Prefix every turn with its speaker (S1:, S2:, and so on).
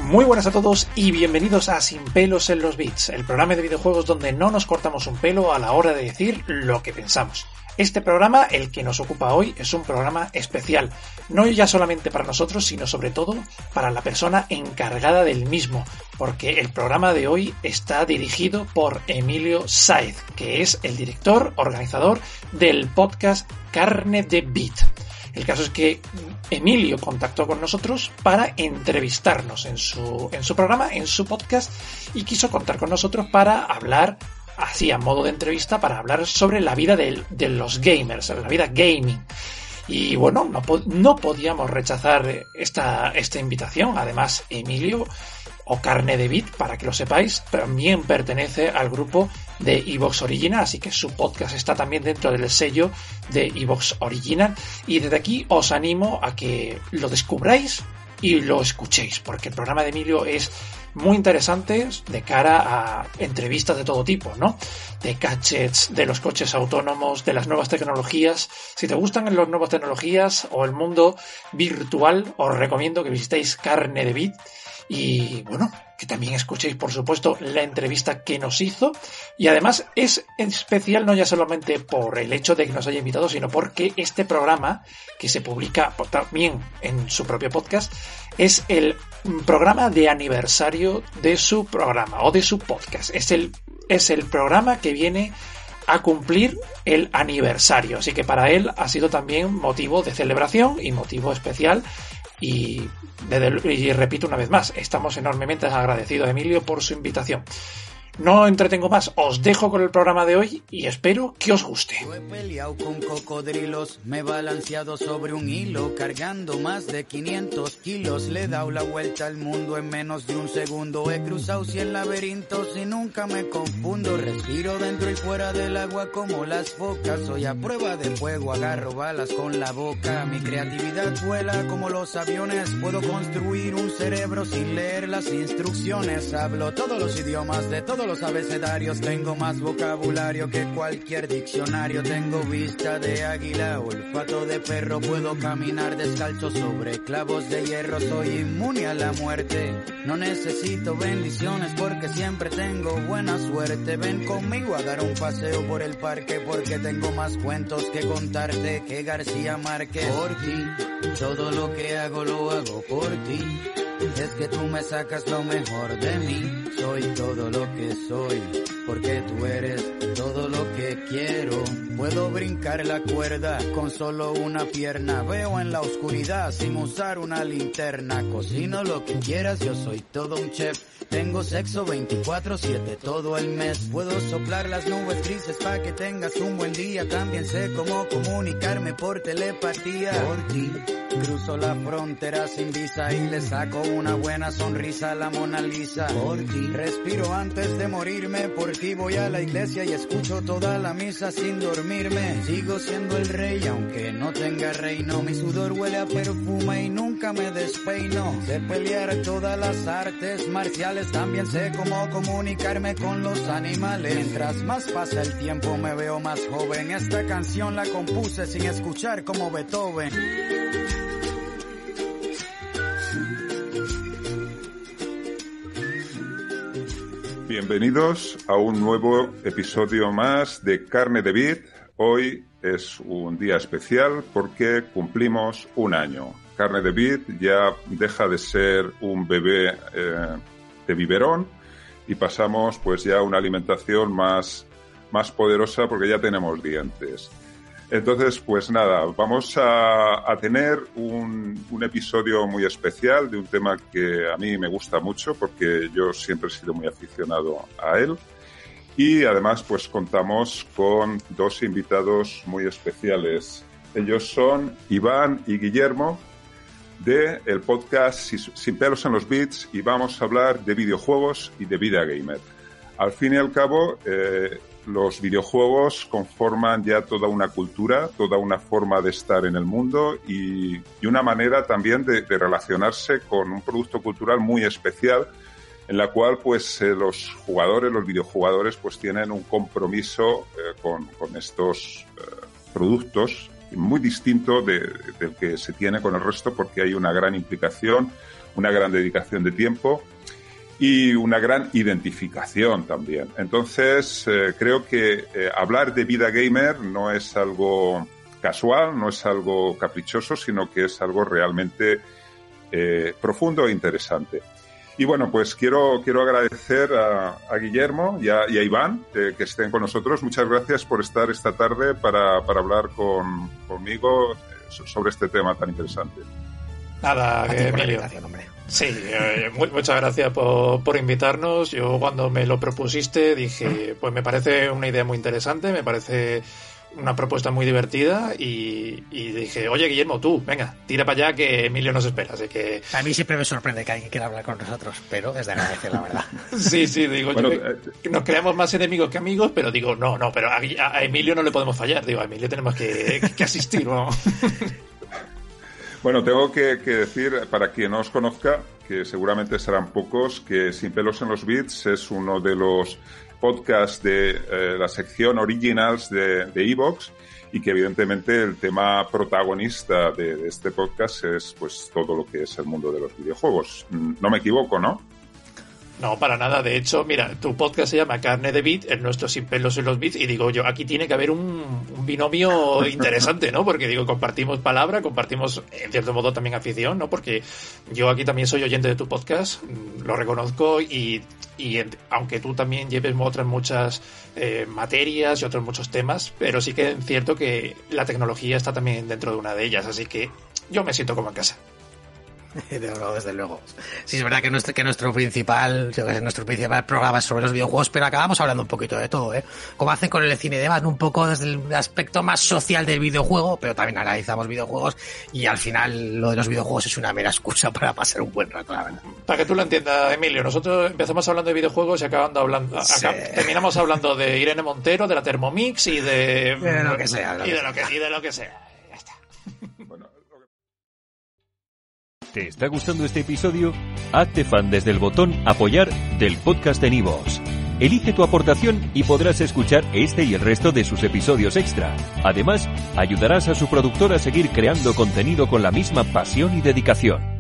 S1: Muy buenas a todos y bienvenidos a Sin pelos en los bits, el programa de videojuegos donde no nos cortamos un pelo a la hora de decir lo que pensamos. Este programa, el que nos ocupa hoy, es un programa especial, no ya solamente para nosotros, sino sobre todo para la persona encargada del mismo, porque el programa de hoy está dirigido por Emilio Sáez, que es el director, organizador del podcast Carne de Bit. El caso es que Emilio contactó con nosotros para entrevistarnos en su programa, en su podcast, y quiso contar con nosotros para hablar, así a modo de entrevista, para hablar sobre la vida de los gamers, sobre la vida gaming. Y bueno, no podíamos rechazar esta invitación. Además, Emilio, o Carne de Bit, para que lo sepáis, también pertenece al grupo de Evox Original, así que su podcast está también dentro del sello de Evox Original, y desde aquí os animo a que lo descubráis y lo escuchéis, porque el programa de Emilio es muy interesante de cara a entrevistas de todo tipo, ¿no? De gadgets, de los coches autónomos, de las nuevas tecnologías. Si te gustan las nuevas tecnologías o el mundo virtual, os recomiendo que visitéis Carne de Bit. Y bueno, que también escuchéis, por supuesto, la entrevista que nos hizo. Y además es especial no ya solamente por el hecho de que nos haya invitado, sino porque este programa, que se publica también en su propio podcast, es el programa de aniversario de su programa o de su podcast. Es el programa que viene a cumplir el aniversario. Así que para él ha sido también motivo de celebración y motivo especial. Y repito una vez más, estamos enormemente agradecidos a Emilio por su invitación. No entretengo más, os dejo con el programa de hoy y espero que os guste.
S2: Yo he peleado con cocodrilos, me he balanceado sobre un hilo, cargando más de 500 kilos. Le he dado la vuelta al mundo en menos de un segundo. He cruzado 100 laberintos y nunca me confundo. Respiro dentro y fuera del agua como las focas. Soy a prueba de fuego, agarro balas con la boca. Mi creatividad vuela como los aviones. Puedo construir un cerebro sin leer las instrucciones. Hablo todos los idiomas de todos los abecedarios, tengo más vocabulario que cualquier diccionario. Tengo vista de águila, olfato de perro, puedo caminar descalzo sobre clavos de hierro. Soy inmune a la muerte, no necesito bendiciones porque siempre tengo buena suerte. Ven conmigo a dar un paseo por el parque porque tengo más cuentos que contarte que García Márquez. Por ti, todo lo que hago lo hago por ti. Es que tú me sacas lo mejor de mí. Soy todo lo que soy, porque tú eres todo lo que quiero. Puedo brincar la cuerda con solo una pierna. Veo en la oscuridad sin usar una linterna. Cocino lo que quieras, yo soy todo un chef. Tengo sexo 24/7 todo el mes. Puedo soplar las nubes grises para que tengas un buen día. También sé cómo comunicarme por telepatía. Por ti cruzo la frontera sin visa y le saco una buena sonrisa a la Mona Lisa. Por ti respiro antes de morirme. Por ti voy a la iglesia y escucho toda la misa sin dormirme. Sigo siendo el rey aunque no tenga reino. Mi sudor huele a perfume y nunca me despeino. Sé pelear todas las artes marciales. También sé cómo comunicarme con los animales. Mientras más pasa el tiempo me veo más joven. Esta canción la compuse sin escuchar como Beethoven.
S3: Bienvenidos a un nuevo episodio más de Carne de Bit. Hoy es un día especial porque cumplimos un año. Carne de Bit ya deja de ser un bebé de biberón y pasamos pues ya a una alimentación más poderosa porque ya tenemos dientes. Entonces, pues nada, vamos a tener un episodio muy especial de un tema que a mí me gusta mucho porque yo siempre he sido muy aficionado a él. Y además, pues contamos con dos invitados muy especiales. Ellos son Iván y Guillermo de el podcast Sin pelos en los bits y vamos a hablar de videojuegos y de vida gamer. Al fin y al cabo, los videojuegos conforman ya toda una cultura, toda una forma de estar en el mundo y una manera también de relacionarse con un producto cultural muy especial en la cual pues los jugadores, los videojugadores pues tienen un compromiso con estos productos muy distinto del que se tiene con el resto porque hay una gran implicación, una gran dedicación de tiempo y una gran identificación también. Entonces, creo que hablar de vida gamer no es algo casual, no es algo caprichoso, sino que es algo realmente profundo e interesante. Y bueno, pues quiero agradecer a Guillermo y a Iván que estén con nosotros. Muchas gracias por estar esta tarde para hablar conmigo sobre este tema tan interesante.
S1: Nada, Emilio. Sí, muchas gracias por invitarnos. Yo cuando me lo propusiste dije, pues me parece una idea muy interesante, me parece una propuesta muy divertida y dije, oye Guillermo, tú, venga, tira para allá que Emilio nos espera. Así que
S4: a mí siempre me sorprende que alguien quiera hablar con nosotros, pero es de agradecer, la verdad.
S1: Sí, digo, bueno, nos creamos más enemigos que amigos, pero digo, no, pero a Emilio no le podemos fallar. Digo, a Emilio tenemos que asistir, ¿no?
S3: Bueno, tengo que decir, para quien no os conozca, que seguramente serán pocos, que Sin Pelos en los Bits es uno de los podcasts de la sección Originals de iVoox, y que evidentemente el tema protagonista de este podcast es pues todo lo que es el mundo de los videojuegos. No me equivoco, ¿no?
S1: No, para nada. De hecho, mira, tu podcast se llama Carne de Bit, el nuestro Sin Pelos en los Bits, y digo yo, aquí tiene que haber un binomio interesante, ¿no? Porque digo, compartimos palabra, compartimos en cierto modo también afición, ¿no? Porque yo aquí también soy oyente de tu podcast, lo reconozco, y aunque tú también lleves otras muchas materias y otros muchos temas, pero sí que es cierto que la tecnología está también dentro de una de ellas, así que yo me siento como en casa.
S4: Desde luego. Sí, es verdad que nuestro principal programa es sobre los videojuegos, pero acabamos hablando un poquito de todo, ¿eh? Como hacen con el cine y demás, un poco desde el aspecto más social del videojuego, pero también analizamos videojuegos, y al final lo de los videojuegos es una mera excusa para pasar un buen rato, la verdad.
S1: Para que tú lo entiendas, Emilio, nosotros empezamos hablando de videojuegos y terminamos hablando de Irene Montero, de la Thermomix y de
S4: lo que sea.
S1: Y de lo que sea. Ya está.
S3: Bueno.
S5: ¿Te está gustando este episodio? Hazte fan desde el botón Apoyar del podcast de iVoox. Elige tu aportación y podrás escuchar este y el resto de sus episodios extra. Además, ayudarás a su productor a seguir creando contenido con la misma pasión y dedicación.